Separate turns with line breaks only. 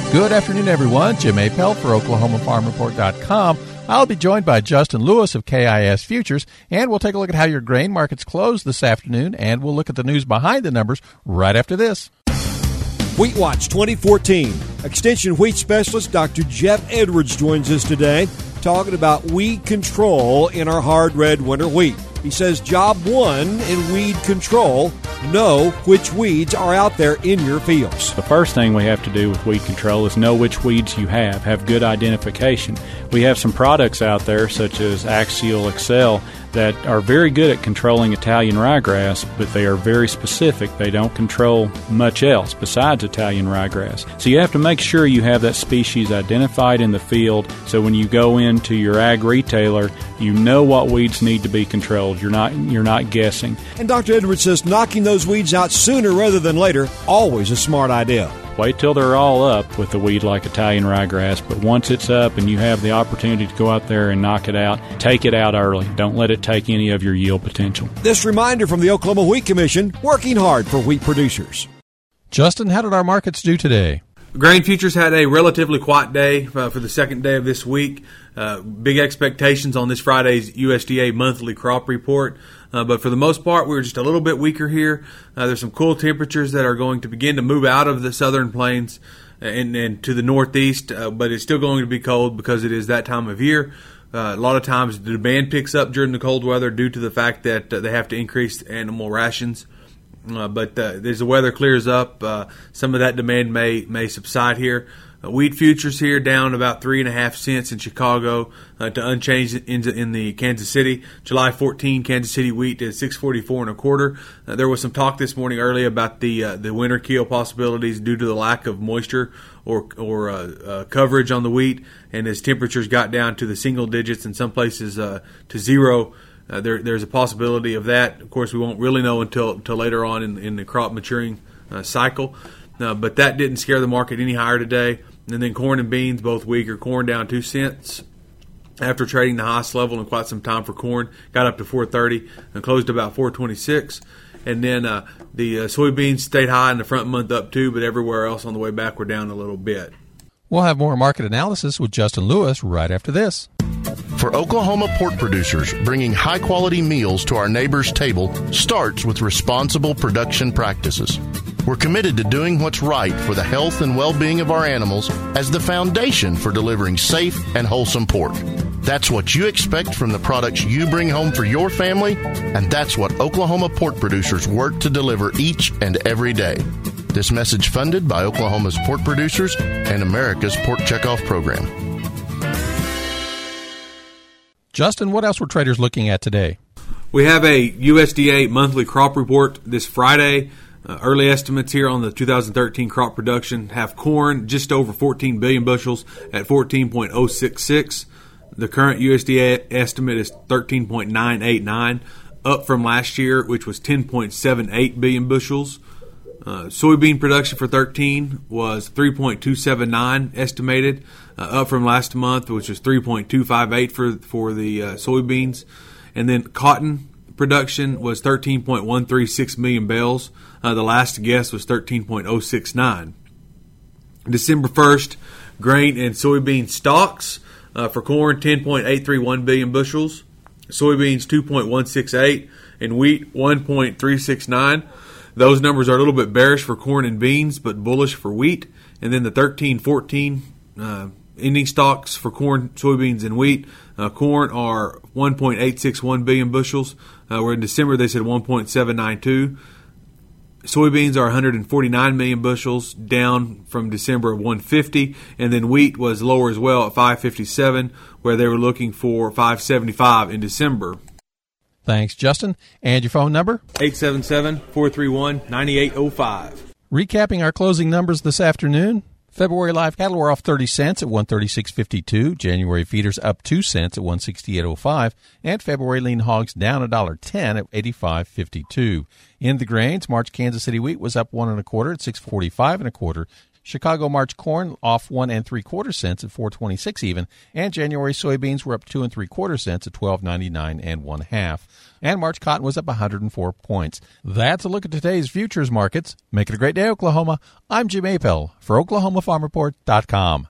Good afternoon, everyone. Jim Apel for OklahomaFarmReport.com. I'll be joined by Justin Lewis of KIS Futures, and we'll take a look at how your grain markets closed this afternoon, and we'll look at the news behind the numbers right after this.
Wheat Watch 2014. Extension wheat specialist Dr. Jeff Edwards joins us today talking about weed control in our hard red winter wheat. He says job one in weed control, know which weeds are out there in your fields.
The first thing we have to do with weed control is know which weeds you have good identification. We have some products out there such as Axial Excel that are very good at controlling Italian ryegrass, but they are very specific. They don't control much else besides Italian ryegrass. So you have to make sure you have that species identified in the field, so when you go into your ag retailer, you know what weeds need to be controlled. You're not guessing.
And Dr. Edwards says knocking those weeds out sooner rather than later, always a smart idea.
Wait till they're all up with a weed like Italian ryegrass, but once it's up and you have the opportunity to go out there and knock it out, take it out early. Don't let it take any of your yield potential.
This reminder from the Oklahoma Wheat Commission, working hard for wheat producers.
Justin, how did our markets do today?
Grain futures had a relatively quiet day for the second day of this week. Big expectations on this Friday's USDA monthly crop report. But for the most part, we were just a little bit weaker here. There's some cool temperatures that are going to begin to move out of the southern plains and to the northeast, but it's still going to be cold because it is that time of year. A lot of times the demand picks up during the cold weather due to the fact that they have to increase animal rations. But as the weather clears up, some of that demand may subside here. Wheat futures here down about 3.5 cents in Chicago to unchanged in the Kansas City. July 14, Kansas City wheat is $6.44 1/4. There was some talk this morning early about the winter kill possibilities due to the lack of moisture or coverage on the wheat, and as temperatures got down to the single digits in some places to zero. There's a possibility of that. Of course, we won't really know until later on in the crop maturing cycle. But that didn't scare the market any higher today. And then corn and beans, both weaker. Corn down 2 cents after trading the highest level in quite some time for corn. Got up to 4.30 and closed about 4.26. And then the soybeans stayed high in the front month up too, but everywhere else on the way back we're down a little bit.
We'll have more market analysis with Justin Lewis right after this.
For Oklahoma pork producers, bringing high-quality meals to our neighbors' table starts with responsible production practices. We're committed to doing what's right for the health and well-being of our animals as the foundation for delivering safe and wholesome pork. That's what you expect from the products you bring home for your family, and that's what Oklahoma pork producers work to deliver each and every day. This message funded by Oklahoma's pork producers and America's Pork Checkoff Program.
Justin, what else were traders looking at today?
We have a USDA monthly crop report this Friday. Early estimates here on the 2013 crop production have corn just over 14 billion bushels at 14.066. The current USDA estimate is 13.989, up from last year, which was 10.78 billion bushels. Soybean production for 13 was 3.279 estimated, up from last month, which was 3.258 for the soybeans. And then cotton production was 13.136 million bales. The last guess was 13.069. December 1st, grain and soybean stocks for corn 10.831 billion bushels, soybeans 2.168, and wheat 1.369. Those numbers are a little bit bearish for corn and beans, but bullish for wheat. And then the 13-14 ending stocks for corn, soybeans, and wheat. Corn are 1.861 billion bushels, where in December they said 1.792. Soybeans are 149 million bushels, down from December of 150. And then wheat was lower as well at 557, where they were looking for 575 in December.
Thanks, Justin. And your phone number?
877-431-9805.
Recapping our closing numbers this afternoon. February live cattle were off 30 cents at 136.52. January feeders up 2 cents at 168.05. And February lean hogs down $1.10 at 85.52. In the grains, March Kansas City wheat was up 1 1/4 at 645 1/4. Chicago March corn off 1 3/4 cents at $4.26 even, and January soybeans were up 2 3/4 cents at $12.99 1/2. And March cotton was up 104 points. That's a look at today's futures markets. Make it a great day, Oklahoma. I'm Jim Appel for OklahomaFarmReport.com.